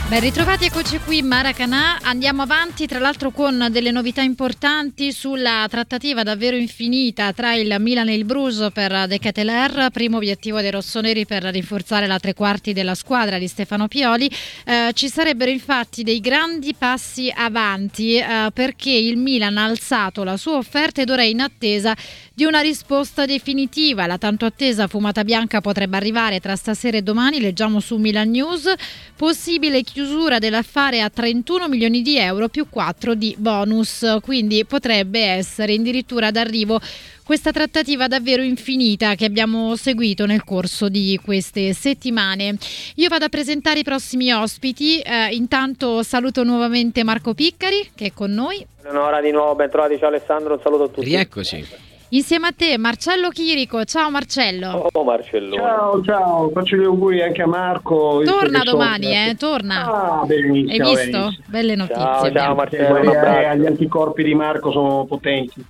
Ben ritrovati, eccoci qui Maracanã. Andiamo avanti tra l'altro con delle novità importanti sulla trattativa davvero infinita tra il Milan e il Bruges per De Ketelaere, primo obiettivo dei rossoneri per rinforzare la tre quarti della squadra di Stefano Pioli. Ci sarebbero infatti dei grandi passi avanti perché il Milan ha alzato la sua offerta ed ora è in attesa di una risposta definitiva. La tanto attesa fumata bianca potrebbe arrivare tra stasera e domani, leggiamo su Milan News. Possibile chiusura dell'affare a 31 milioni di euro più 4 di bonus, quindi potrebbe essere addirittura d'arrivo questa trattativa davvero infinita che abbiamo seguito nel corso di queste settimane. Io vado a presentare i prossimi ospiti, intanto saluto nuovamente Marco Piccari che è con noi. Buonasera di nuovo, ben trovati, ciao Alessandro, un saluto a tutti. Rieccoci. Insieme a te Marcello Chirico, ciao Marcello. Oh Marcello. Ciao, faccio gli auguri anche a Marco. Torna domani, torna. Ah, benissimo. Hai visto? Benissimo. Belle notizie. Ciao Marcello. Gli anticorpi di Marco sono potenti.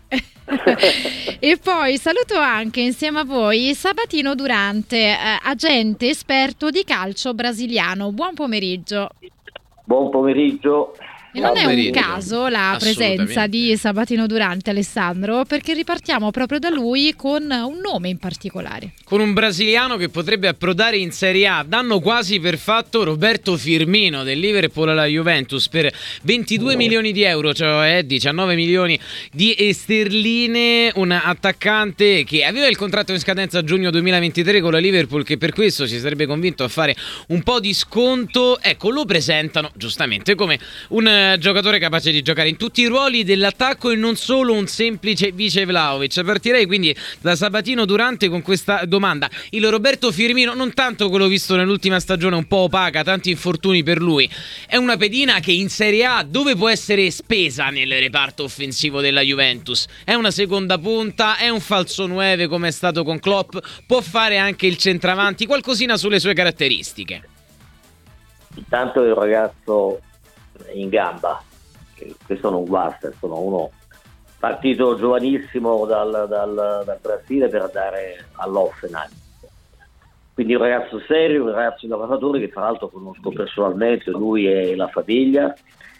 E poi saluto anche insieme a voi Sabatino Durante, agente esperto di calcio brasiliano. Buon pomeriggio. Buon pomeriggio. E non è un caso la presenza di Sabatino Durante, Alessandro, perché ripartiamo proprio da lui con un nome in particolare. Con un brasiliano che potrebbe approdare in Serie A. Danno quasi per fatto Roberto Firmino del Liverpool alla Juventus per 22 milioni di euro, cioè 19 milioni di sterline. Un attaccante che aveva il contratto in scadenza a giugno 2023 con la Liverpool, che per questo si sarebbe convinto a fare un po' di sconto. Ecco, lo presentano giustamente come un giocatore capace di giocare in tutti i ruoli dell'attacco e non solo un semplice vice Vlahovic. Partirei quindi da Sabatino Durante con questa domanda: il Roberto Firmino, non tanto quello visto nell'ultima stagione un po' opaca, tanti infortuni per lui, è una pedina che in Serie A dove può essere spesa nel reparto offensivo della Juventus? È una seconda punta, è un falso 9 come è stato con Klopp, può fare anche il centravanti, qualcosina sulle sue caratteristiche? Intanto è un ragazzo in gamba, questo non guasta, sono uno partito giovanissimo dal Brasile per andare all'Offenheim, quindi un ragazzo serio, un ragazzo lavoratore che tra l'altro conosco personalmente, lui e la famiglia,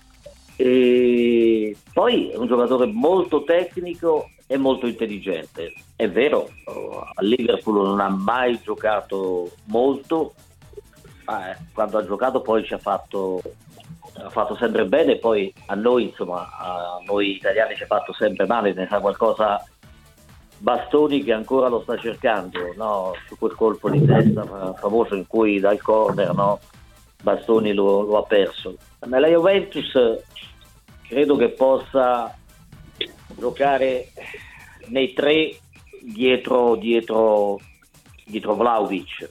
e poi è un giocatore molto tecnico e molto intelligente. È vero, al Liverpool non ha mai giocato molto, quando ha giocato poi ha fatto sempre bene, poi a noi, insomma, a noi italiani ci ha fatto sempre male, ne sa qualcosa Bastoni che ancora lo sta cercando, no? Su quel colpo di testa famoso in cui dal corner, no? Bastoni lo ha perso. Nella Juventus credo che possa giocare nei tre dietro Vlahovic,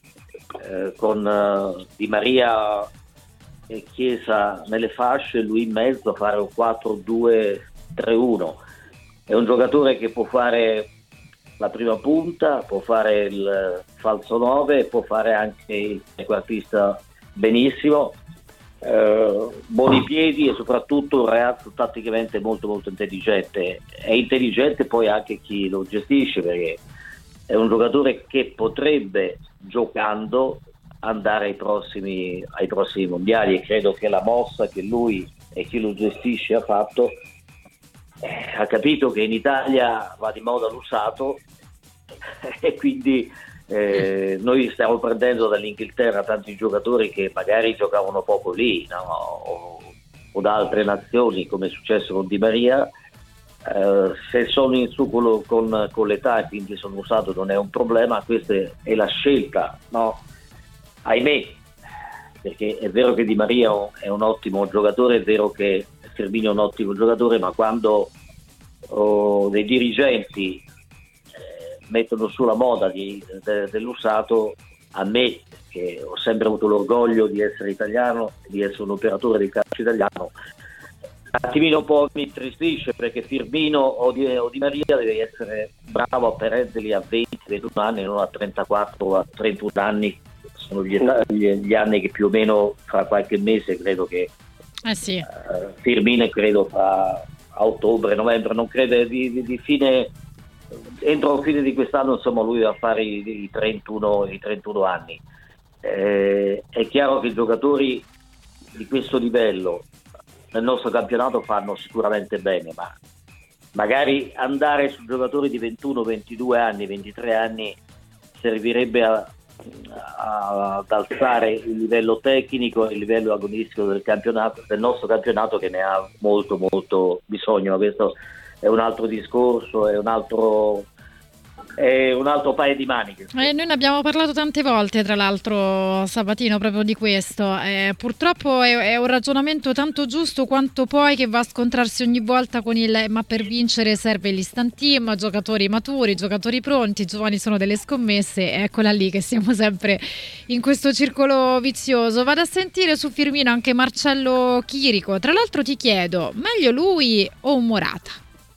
con Di Maria e Chiesa nelle fasce, lui in mezzo, a fare un 4-2-3-1. È un giocatore che può fare la prima punta, può fare il falso 9, può fare anche il trequartista benissimo, buoni piedi e soprattutto un ragazzo tatticamente molto molto intelligente. È intelligente poi anche chi lo gestisce, perché è un giocatore che potrebbe, giocando, andare ai prossimi mondiali, e credo che la mossa che lui e chi lo gestisce ha fatto, ha capito che in Italia va di moda l'usato e quindi noi stiamo prendendo dall'Inghilterra tanti giocatori che magari giocavano poco lì, no? o da altre nazioni, come è successo con Di Maria. Se sono in su con l'età e quindi sono usato non è un problema, questa è la scelta, no? Ahimè, perché è vero che Di Maria è un ottimo giocatore, è vero che Firmino è un ottimo giocatore, ma quando dei dirigenti mettono sulla moda dell'usato, a me, che ho sempre avuto l'orgoglio di essere italiano, di essere un operatore del calcio italiano, un attimino un po' mi tristisce, perché Firmino o Di Maria deve essere bravo a prenderli a 20-21 anni, non a 34 o a 31 anni. Sono gli anni che più o meno fra qualche mese credo che sì. Firmino credo a ottobre, novembre, non credo di fine, entro fine di quest'anno, insomma, lui va a fare i 31 anni. È chiaro che i giocatori di questo livello nel nostro campionato fanno sicuramente bene, ma magari andare su giocatori di 21, 22 anni, 23 anni servirebbe ad alzare il livello tecnico e il livello agonistico del campionato, del nostro campionato, che ne ha molto molto bisogno. Ma questo è un altro discorso, è un altro paio di maniche. Noi ne abbiamo parlato tante volte, tra l'altro, Sabatino, proprio di questo. Purtroppo è un ragionamento tanto giusto quanto poi che va a scontrarsi ogni volta con ma per vincere serve l'instant team, giocatori maturi, giocatori pronti, i giovani sono delle scommesse, eccola lì che siamo sempre in questo circolo vizioso. Vado a sentire su Firmino anche Marcello Chirico. Tra l'altro ti chiedo, meglio lui o un Morata?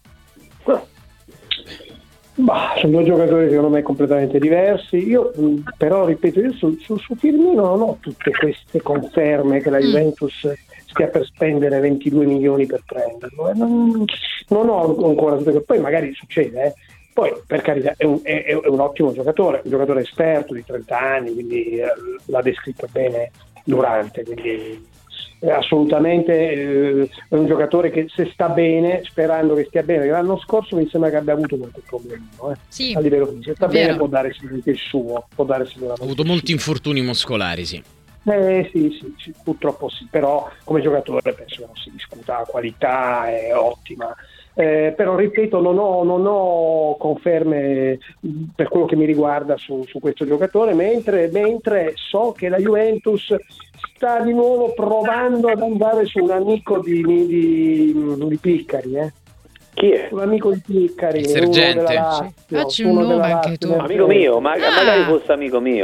Sono due giocatori secondo me completamente diversi. Io però ripeto, io su Firmino non ho tutte queste conferme che la Juventus stia per spendere 22 milioni per prenderlo. Non ho ancora tutte queste. Poi magari succede, Poi per carità è un ottimo giocatore, un giocatore esperto di 30 anni, quindi l'ha descritto bene Durante, quindi assolutamente è un giocatore che se sta bene, sperando che stia bene, l'anno scorso mi sembra che abbia avuto qualche problema, sì, a livello fisico. Se sta bene può dare sicuramente il suo, ha avuto molti infortuni muscolari, sì. Sì, purtroppo sì, però come giocatore penso che non si discuta, la qualità è ottima. Però ripeto, non ho conferme per quello che mi riguarda su questo giocatore, mentre so che la Juventus sta di nuovo provando ad andare su un amico di Piccari, Chi è? Un amico di Piccari, il sergente. Facci un nome anche tu. Amico mio, magari fosse amico mio.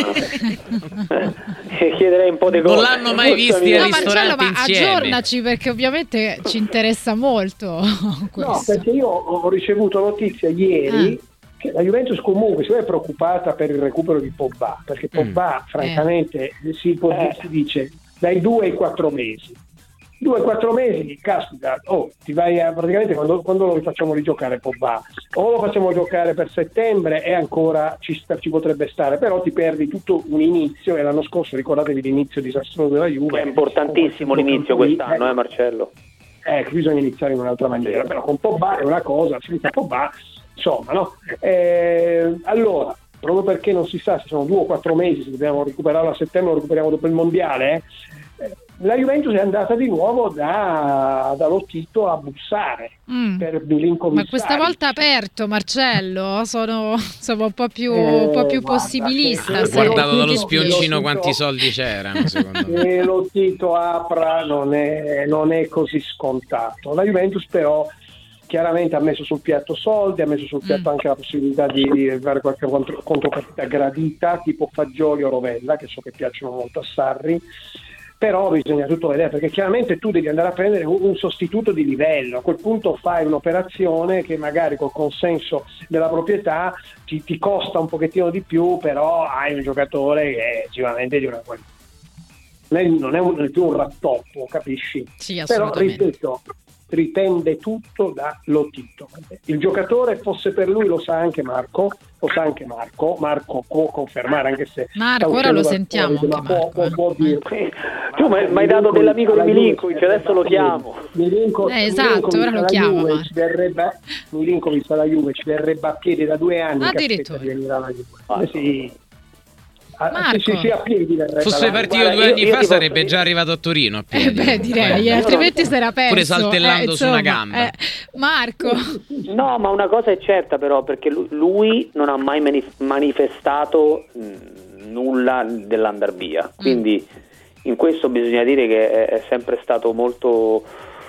Chiederei un po' di cose. Non l'hanno mai visti al ristorante Marcello, ma insieme. aggiornaci, perché ovviamente ci interessa molto questo. No, perché io ho ricevuto notizia ieri che la Juventus comunque si è preoccupata per il recupero di Pogba, perché Pogba francamente si dice dai 2 ai 4 mesi. 2-4 mesi, caspita, ti vai praticamente quando lo facciamo rigiocare Pogba, o lo facciamo giocare per settembre e ancora ci potrebbe stare, però ti perdi tutto un inizio, e l'anno scorso ricordatevi l'inizio disastroso della Juve. È importantissimo l'inizio quest'anno, Marcello? Bisogna iniziare in un'altra maniera, però con Pogba è una cosa, senza Pogba, insomma, no? Allora, proprio perché non si sa se sono 2 o 4 mesi, se dobbiamo recuperarlo a settembre o lo recuperiamo dopo il mondiale, la Juventus è andata di nuovo da Lotito a bussare per Milinkovic. Ma questa volta aperto, Marcello, sono un po' più possibilista. Ha guardato dallo spioncino quanti soldi c'erano, secondo me. Se Lotito apra non è così scontato. La Juventus però chiaramente ha messo sul piatto soldi, ha messo sul piatto anche la possibilità di avere qualche contropartita gradita, tipo fagioli o rovella, che so che piacciono molto a Sarri. Però bisogna tutto vedere, perché chiaramente tu devi andare a prendere un sostituto di livello. A quel punto fai un'operazione che magari col consenso della proprietà ti costa un pochettino di più, però hai un giocatore che è sicuramente di una qualità. Non è più un rattoppo, capisci? Sì, assolutamente. Però ripeto, ritende tutto da Lotito. Il giocatore, fosse per lui, lo sa anche Marco può confermare, anche se Marco ora lo sentiamo anche può dire. Tu mi hai dato dell'amico di Milinkovic, adesso lo chiamo. Esatto, ora lo chiamo. Milinkovic alla Juve ci verrebbe a piedi da 2 anni, addirittura. Che venire alla Juve. Sì. Marco, sì, a piedi fosse partito 2 anni fa sarebbe già arrivato a Torino a piedi. Direi, altrimenti si era perso, pure saltellando su una gamba. Marco, no, ma una cosa è certa però, perché lui non ha mai manifestato nulla dell'andar via, quindi in questo bisogna dire che è sempre stato molto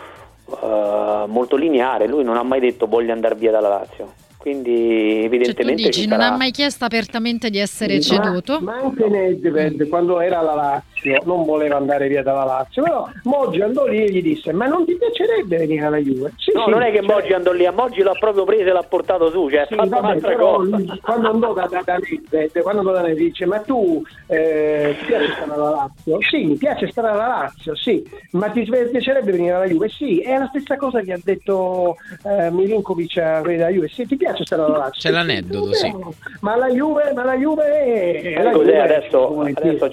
lineare. Lui non ha mai detto voglio andare via dalla Lazio, quindi evidentemente tu dici, non ha mai chiesto apertamente di essere ceduto. Ma anche Nedved, quando era alla Lazio, non voleva andare via dalla Lazio, però Moggi andò lì e gli disse: ma non ti piacerebbe venire alla Juve? Non è che Moggi andò lì, a Moggi l'ha proprio preso e l'ha portato su, cioè ha fatto un'altra cosa. Lui, quando andò da Nedved, dice: ma tu ti piace stare alla Lazio? Sì, mi piace stare alla Lazio, sì, ma ti piacerebbe venire alla Juve? Sì, è la stessa cosa che ha detto Milinkovic alla Juve. Sì, ti piace stare alla Lazio? C'è l'aneddoto, sì. Ma la Juve è cos'è adesso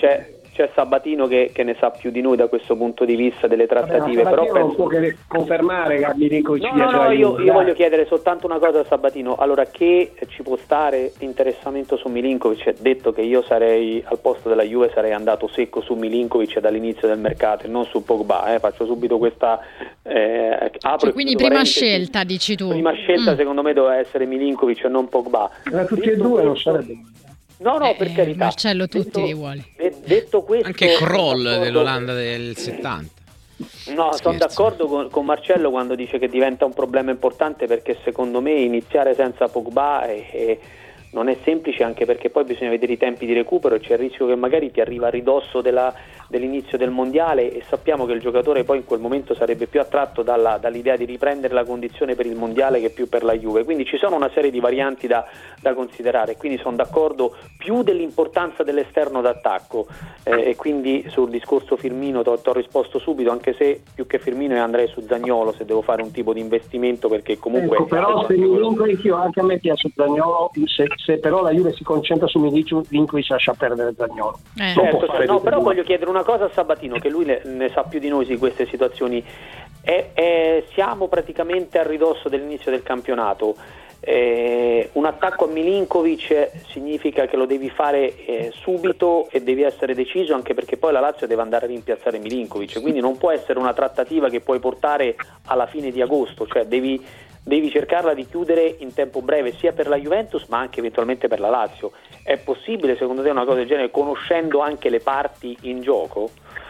c'è Sabatino che ne sa più di noi da questo punto di vista delle trattative. Vabbè, però non può confermare che Milinkovic io voglio chiedere soltanto una cosa a Sabatino. Allora, che ci può stare interessamento su Milinkovic, detto che io sarei al posto della Juve, sarei andato secco su Milinkovic dall'inizio del mercato e non su Pogba, faccio subito questa quindi prima scelta, dici tu. Prima scelta secondo me doveva essere Milinkovic e non Pogba. Ma tutti e due non sarebbe. No, per carità. Marcello, tutti li vuole. Detto questo, anche Kroll dell'Olanda del 70. No, sono d'accordo con Marcello quando dice che diventa un problema importante, perché secondo me iniziare senza Pogba non è semplice, anche perché poi bisogna vedere i tempi di recupero e c'è il rischio che magari ti arriva a ridosso dell'inizio del mondiale, e sappiamo che il giocatore poi in quel momento sarebbe più attratto dall'idea di riprendere la condizione per il mondiale che più per la Juve. Quindi ci sono una serie di varianti da considerare, quindi sono d'accordo più dell'importanza dell'esterno d'attacco, e quindi sul discorso Firmino ti ho risposto subito, anche se più che Firmino io andrei su Zaniolo se devo fare un tipo di investimento, perché comunque però se Milinkovic, anche a me piace Zaniolo, se però la Juve si concentra su Milinkovic lascia perdere Zaniolo. Certo, però voglio chiedere una cosa a Sabatino, che lui ne sa più di noi di queste situazioni. Siamo praticamente a ridosso dell'inizio del campionato. Un attacco a Milinkovic significa che lo devi fare subito e devi essere deciso, anche perché poi la Lazio deve andare a rimpiazzare Milinkovic, quindi non può essere una trattativa che puoi portare alla fine di agosto, cioè devi cercarla di chiudere in tempo breve, sia per la Juventus ma anche eventualmente per la Lazio. È possibile secondo te una cosa del genere, conoscendo anche le parti in gioco?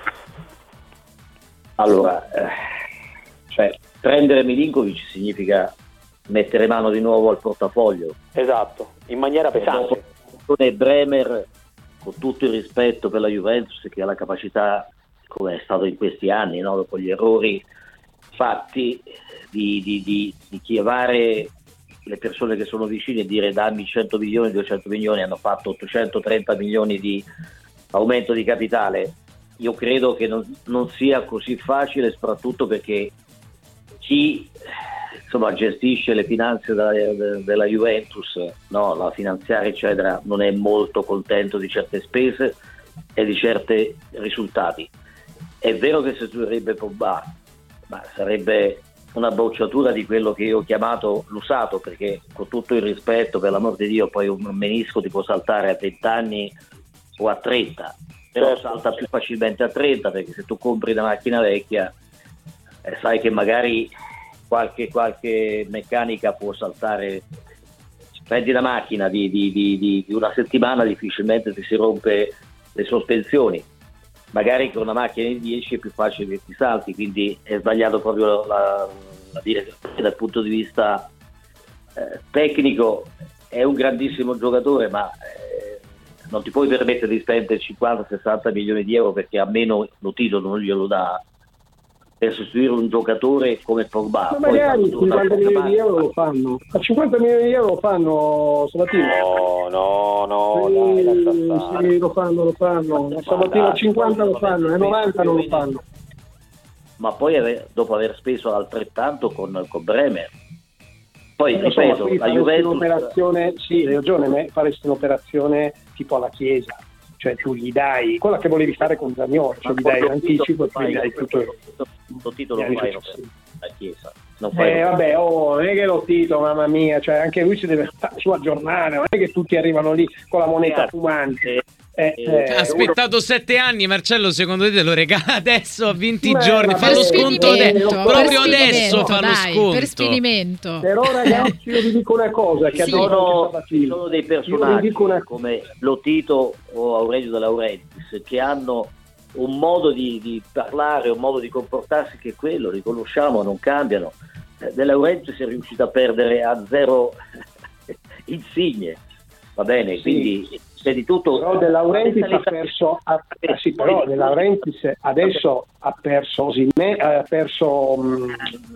Allora, prendere Milinkovic significa mettere mano di nuovo al portafoglio. Esatto, in maniera pesante. Bremer, con tutto il rispetto per la Juventus, che ha la capacità, come è stato in questi anni, no? Dopo gli errori fatti, di chiamare le persone che sono vicine e dire dammi 100 milioni, 200 milioni, hanno fatto 830 milioni di aumento di capitale. Io credo che non sia così facile, soprattutto perché chi gestisce le finanze della Juventus, no, la finanziaria eccetera, non è molto contento di certe spese e di certi risultati. È vero che si sarebbe Pogba, ma sarebbe una bocciatura di quello che io ho chiamato l'usato, perché con tutto il rispetto, per l'amor di Dio, poi un menisco ti può saltare a 20 anni o a 30, però salta più facilmente a 30, perché se tu compri una macchina vecchia sai che magari qualche meccanica può saltare. Prendi la macchina di una settimana, difficilmente ti si rompe le sospensioni, magari con una macchina di 10 è più facile che ti salti, quindi è sbagliato proprio la direzione dal punto di vista tecnico. È un grandissimo giocatore, ma non ti puoi permettere di spendere 50-60 milioni di euro, perché a meno lo titolo non glielo dà, per sostituire un giocatore come Pogba. Ma magari 50 milioni di euro lo fanno. A 50 milioni di euro lo fanno, Sabatino. Sì, lo fanno. Sabatino a 50 lo fanno, a 90 non lo fanno. Ma poi dopo aver speso altrettanto con Bremer. Poi ripeto, la Juventus... un'operazione, sì, hai ragione, faresti un'operazione tipo alla Chiesa. Cioè tu gli dai quella che volevi fare con Zaniolo, cioè gli dai l'anticipo e poi gli dai tutto il titolo fai per la Chiesa. Non è che lo titolo, mamma mia, cioè anche lui si deve aggiornare, non è che tutti arrivano lì con la moneta fumante. Ha aspettato 7 anni, Marcello, secondo te lo regala adesso a 20 giorni? Fa lo sconto proprio adesso, fa lo sconto per sfinimento. Però ragazzi, io vi dico una cosa, che ci sono dei personaggi come Lotito o Aurelio De Laurentiis che hanno un modo di parlare, un modo di comportarsi che è quello, riconosciamo, non cambiano. De Laurentiis è riuscito a perdere a 0 Insigne, va bene, sì. Quindi c'è di tutto. Però De Laurentiis ha perso, però De Laurentiis adesso ha perso come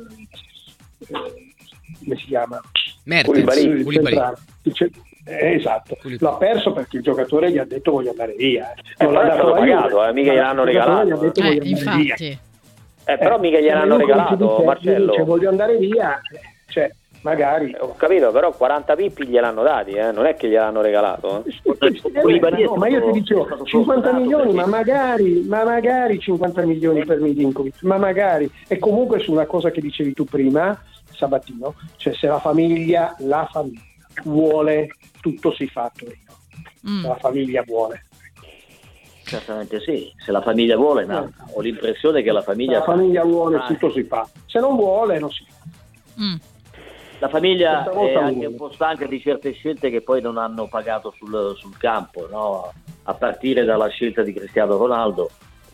si chiama? Koulibaly. Esatto, l'ha perso perché il giocatore gli ha detto voglio andare via. Non l'ha dato pagato, mica gliel'hanno regalato. Infatti. Però mica gliel'hanno regalato, Marcello. Voglio andare via, cioè magari. Ho capito, però 40 pippi gliel'hanno dati, non è che gliel'hanno regalato. No, ma io ti dicevo 50 milioni, ma magari 50 milioni per Milinkovic, ma magari. E comunque su una cosa che dicevi tu prima, Sabatino, cioè se la famiglia vuole, tutto si fa a Torino. Se la famiglia vuole. Certamente sì, se la famiglia vuole, no. Ho l'impressione che la famiglia vuole, tutto si fa. Se non vuole, non si fa. La famiglia è anche un po' stanca di certe scelte che poi non hanno pagato sul campo, no? A partire dalla scelta di Cristiano Ronaldo,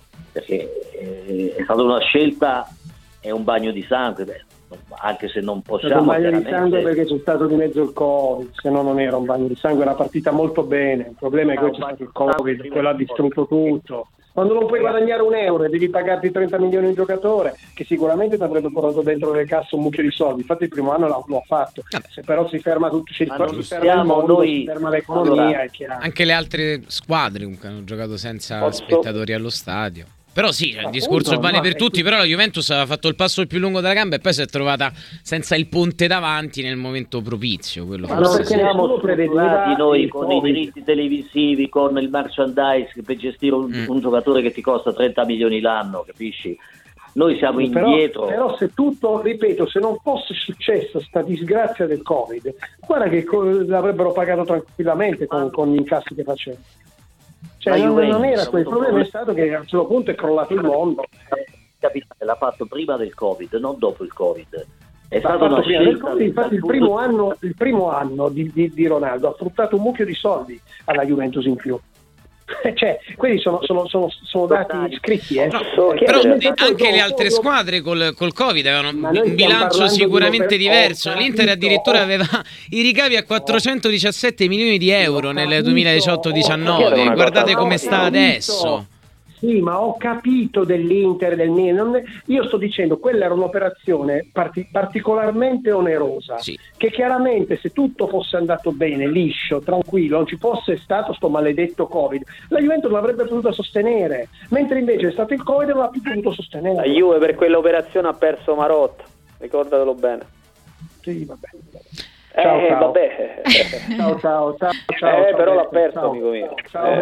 perché è stata una scelta, è un bagno di sangue, anche se non possiamo. È un bagno di sangue perché c'è stato di mezzo il Covid, se no non era un bagno di sangue, era partita molto bene. Il problema è che c'è stato il Covid, quello ha distrutto tutto. Quando non puoi guadagnare €1 e devi pagarti 30 milioni un giocatore, che sicuramente ti avrebbe portato dentro le casse un mucchio di soldi. Infatti il primo anno lo ha fatto. Se però si ferma tutto, si ferma il mondo, si ferma l'economia, è chiaro. Anche le altre squadre comunque hanno giocato senza spettatori allo stadio. Però sì, il discorso vale per tutti, però la Juventus aveva fatto il passo il più lungo della gamba e poi si è trovata senza il ponte davanti nel momento propizio. Quello ma non siamo strutturati noi con i diritti televisivi, con il merchandise per gestire un giocatore che ti costa 30 milioni l'anno, capisci? Noi siamo indietro. Però se tutto, ripeto, se non fosse successa sta disgrazia del Covid, guarda che l'avrebbero pagato tranquillamente con gli incassi che facevano. Cioè, non era quel problema, è stato che a un certo punto è crollato il mondo. Capitale l'ha fatto prima del Covid, non dopo il Covid. È stato una scelta. Infatti il primo anno di Ronaldo ha fruttato un mucchio di soldi alla Juventus in più. Cioè, quelli sono dati scritti, però anche le altre squadre col Covid avevano un bilancio sicuramente diverso. L'Inter addirittura aveva i ricavi a 417 milioni di euro nel 2018-19. Guardate come sta adesso. Sì, ma ho capito dell'Inter, del Milan. Io sto dicendo, quella era un'operazione particolarmente onerosa, sì. Che chiaramente se tutto fosse andato bene, liscio, tranquillo, non ci fosse stato sto maledetto Covid, la Juventus l'avrebbe potuta sostenere, mentre invece è stato il Covid e non l'ha più potuto sostenere. La Juve per quell'operazione ha perso Marotta, ricordatelo bene. Sì, vabbè. Ciao. Vabbè. Ciao. Però l'ha perso, amico mio.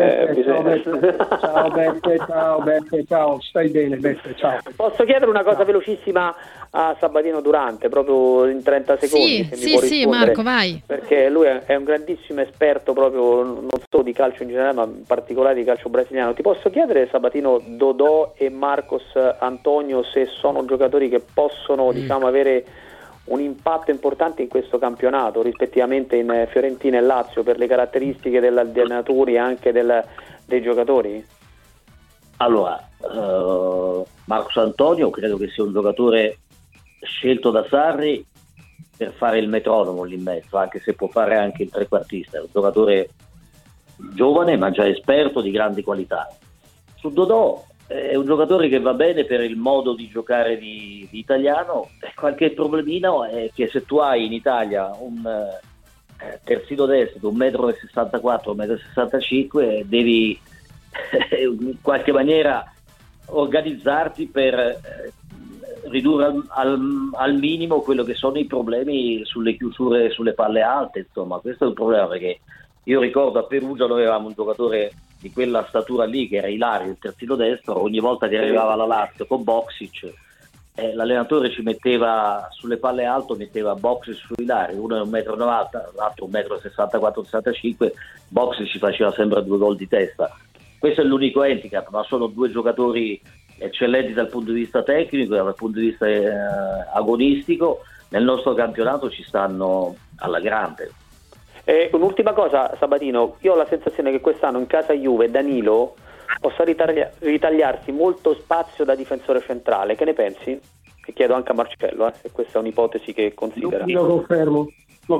Ciao Beppe, ciao. Stai bene, Beppe, ciao. Posso chiedere una cosa velocissima a Sabatino Durante, proprio in 30 secondi? Sì, Marco, vai. Perché lui è un grandissimo esperto proprio non solo di calcio in generale, ma in particolare di calcio brasiliano. Ti posso chiedere, Sabatino, Dodò e Marcos Antonio, se sono giocatori che possono, avere un impatto importante in questo campionato, rispettivamente in Fiorentina e Lazio, per le caratteristiche degli allenatori e anche dei giocatori? Allora, Marcos Antonio credo che sia un giocatore scelto da Sarri per fare il metronomo lì in mezzo, anche se può fare anche il trequartista. È un giocatore giovane ma già esperto, di grandi qualità. Su Dodò è un giocatore che va bene per il modo di giocare di italiano. Qualche problemino è che se tu hai in Italia un terzino destro di 1,64 m, 1,65 m, devi in qualche maniera organizzarti per ridurre al minimo quello che sono i problemi sulle chiusure, sulle palle alte. Insomma, questo è un problema, perché io ricordo a Perugia noi avevamo un giocatore di quella statura lì che era Ilario, il terzino destro. Ogni volta che arrivava la Lazio con Boksic, l'allenatore ci metteva sulle palle alto, metteva Boksic su Ilario, uno è 1,90 m, l'altro 1,64 m, Boksic ci faceva sempre 2 gol di testa. Questo è l'unico handicap, ma sono 2 giocatori eccellenti dal punto di vista tecnico e dal punto di vista agonistico. Nel nostro campionato ci stanno alla grande. Un'ultima cosa, Sabatino, io ho la sensazione che quest'anno in casa Juve Danilo possa ritagliarsi molto spazio da difensore centrale. Che ne pensi? E chiedo anche a Marcello, se questa è un'ipotesi che considera. Lo confermo.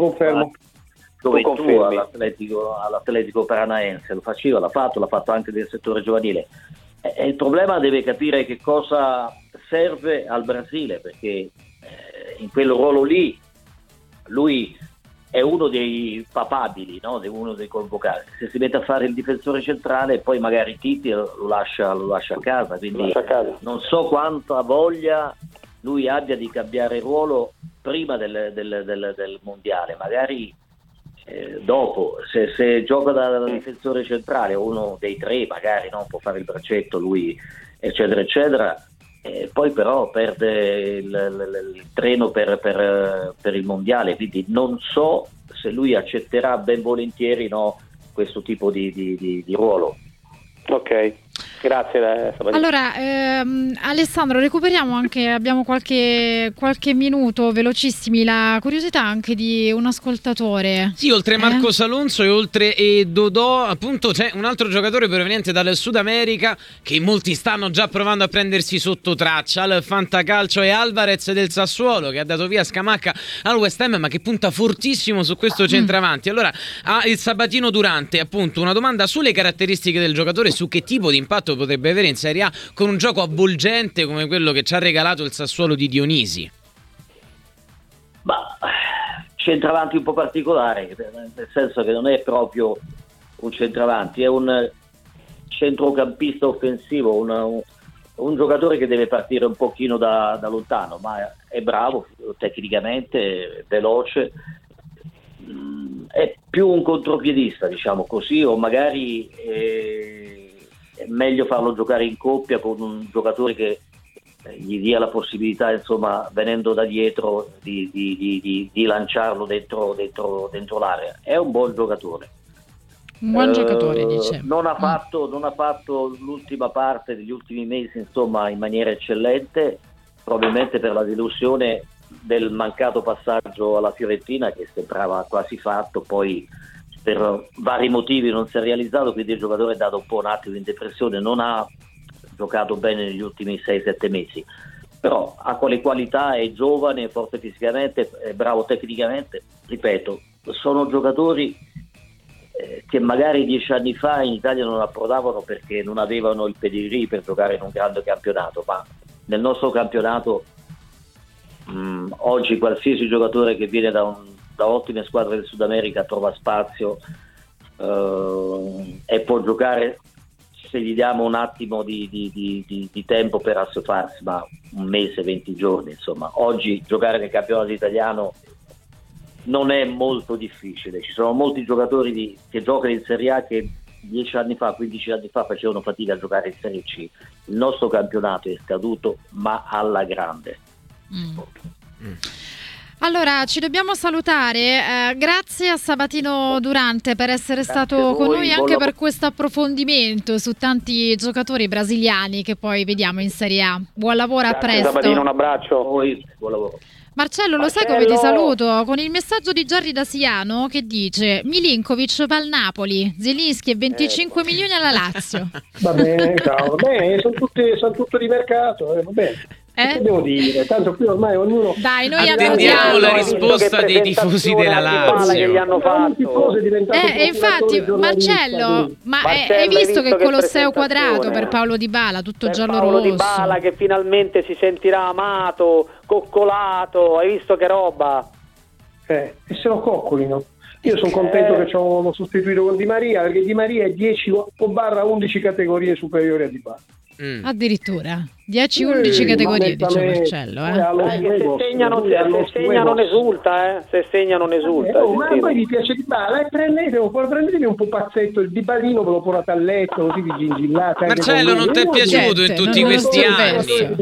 Dove tu all'Atletico Paranaense lo faceva, l'ha fatto anche nel settore giovanile. Il problema deve capire che cosa serve al Brasile, perché in quel ruolo lì lui è uno dei papabili, no? È uno dei convocati. Se si mette a fare il difensore centrale, poi magari Titi lo lascia a casa, quindi non so quanta voglia lui abbia di cambiare ruolo prima del mondiale, magari dopo, se gioca da difensore centrale, uno dei tre magari può fare il braccetto lui, eccetera eccetera, poi però perde il treno per il mondiale, quindi non so se lui accetterà ben volentieri questo tipo di ruolo. Ok, grazie. Allora, Alessandro, recuperiamo anche, abbiamo qualche minuto, velocissimi, la curiosità anche di un ascoltatore. Sì, oltre Marco Salonso e oltre Dodò, appunto c'è un altro giocatore proveniente dal Sud America che molti stanno già provando a prendersi sotto traccia al fantacalcio, è Alvarez del Sassuolo, che ha dato via Scamacca al West Ham, ma che punta fortissimo su questo centravanti. Allora, il Sabatino Durante, appunto, una domanda sulle caratteristiche del giocatore, su che tipo di impatto potrebbe avere in Serie A con un gioco avvolgente come quello che ci ha regalato il Sassuolo di Dionisi. Ma centravanti un po' particolare, nel senso che non è proprio un centravanti, è un centrocampista offensivo, un giocatore che deve partire un pochino da lontano, ma è bravo tecnicamente, veloce, è più un contropiedista, diciamo così, o magari è meglio farlo giocare in coppia con un giocatore che gli dia la possibilità, insomma, venendo da dietro di lanciarlo dentro l'area. È un buon giocatore. Un buon giocatore, dice. Non ha fatto l'ultima parte degli ultimi mesi, insomma, in maniera eccellente, probabilmente per la delusione del mancato passaggio alla Fiorentina, che sembrava quasi fatto, poi per vari motivi non si è realizzato, quindi il giocatore è dato un po' un attimo in depressione, non ha giocato bene negli ultimi 6-7 mesi, però ha quelle qualità, è giovane, è forte fisicamente, è bravo tecnicamente. Ripeto, sono giocatori che magari 10 anni fa in Italia non approdavano perché non avevano il pedigree per giocare in un grande campionato, ma nel nostro campionato oggi qualsiasi giocatore che viene da ottime squadre del Sud America trova spazio e può giocare, se gli diamo un attimo di tempo per assuefarsi, ma un mese, 20 giorni, insomma. Oggi giocare nel campionato italiano non è molto difficile, ci sono molti giocatori che giocano in Serie A che 10 anni fa, 15 anni fa facevano fatica a giocare in Serie C. Il nostro campionato è scaduto, ma alla grande. Allora, ci dobbiamo salutare, grazie a Sabatino Durante per essere stato con noi, anche per questo approfondimento su tanti giocatori brasiliani che poi vediamo in Serie A. Buon lavoro, a presto. Sabatino, un abbraccio. Buon lavoro. Marcello, lo sai come ti saluto? Con il messaggio di Gianni da Siano che dice: Milinkovic va al Napoli, Zelinski e 25 milioni alla Lazio. Va bene, ciao, va bene, sono tutto di mercato, va bene. Che devo dire? Tanto qui ormai ognuno. Dai, noi attendiamo la risposta dei tifosi della Lazio che gli hanno fatto. Infatti, Marcello, hai visto che Colosseo quadrato per Paolo Dybala, tutto giallo-rosso. Paolo Dybala che finalmente si sentirà amato, coccolato, hai visto che roba? E se lo coccolino. Io sono contento che ci hanno sostituito con Di Maria, perché Di Maria è 10/11 categorie superiori a Dybala. Addirittura 10-11 categorie, dice Marcello. Se segna non esulta, se segna non esulta. Ma poi gli piace Dybala, prendetevi un po' pazzetto il Dybalino, ve lo portate a letto così vi gingillate. Marcello, non ti è piaciuto in tutti questi anni?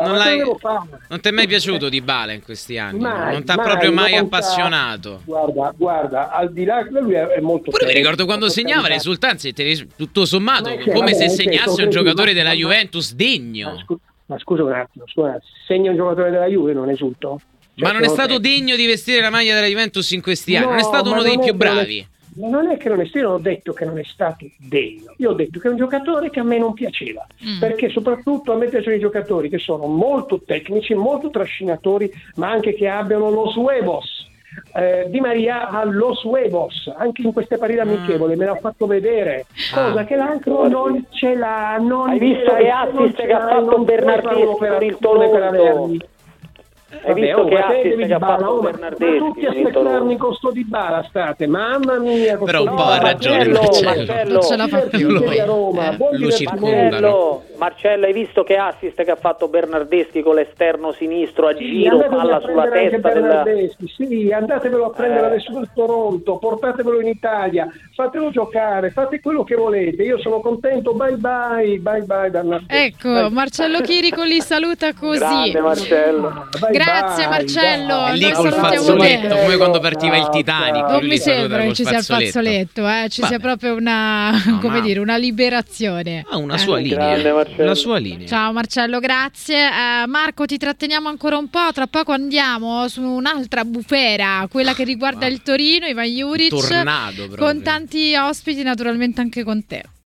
Non ti è mai piaciuto Dybala in questi anni? Non ti ha proprio mai appassionato? Guarda, al di là lui è molto. Pure mi ricordo quando segnava le esultanze, tutto sommato, come se segnasse un giocatore della Juventus degno. Ma scusa un attimo, segna un giocatore della Juve, non esulto? Ma non è stato degno di vestire la maglia della Juventus in questi anni, non è stato uno dei più bravi. Non è che non è stato, io non ho detto che non è stato degno, io ho detto che è un giocatore che a me non piaceva, perché soprattutto a me piacciono i giocatori che sono molto tecnici, molto trascinatori, ma anche che abbiano los huevos. Di Maria ha los huevos anche in queste partite amichevoli, me l'ha fatto vedere, cosa che l'altro non ce l'ha. Hai visto che assist che ha fatto Bernardeschi per il Toronto? Hai visto che assist che ha fatto Bernardeschi? Ma tutti a specchiarmi con sto Dybala state, mamma mia. Però un po' ha ragione Marcello. Non ce la fa più lui. Lo circonda. Marcello, hai visto che assist che ha fatto Bernardeschi con l'esterno sinistro a giro, palla sulla testa Sì, andatevelo a prendere adesso dal Toronto, portatevelo in Italia, fatelo giocare, fate quello che volete, io sono contento, bye Bernardeschi. Ecco, Marcello Chirico li saluta così. Grande Marcello. Grazie Marcello. È lì Noi col salutiamo fazzoletto, te. come quando partiva il Titanic. Non lui mi li saluta sembra che col ci sia il fazzoletto, ci sia proprio una, come dire, una liberazione. Ha una sua linea. La sua linea. Ciao Marcello, grazie. Marco, ti tratteniamo ancora un po', tra poco andiamo su un'altra bufera, quella che riguarda il Torino, Ivan Juric, Tornado proprio. con tanti ospiti, naturalmente anche con te.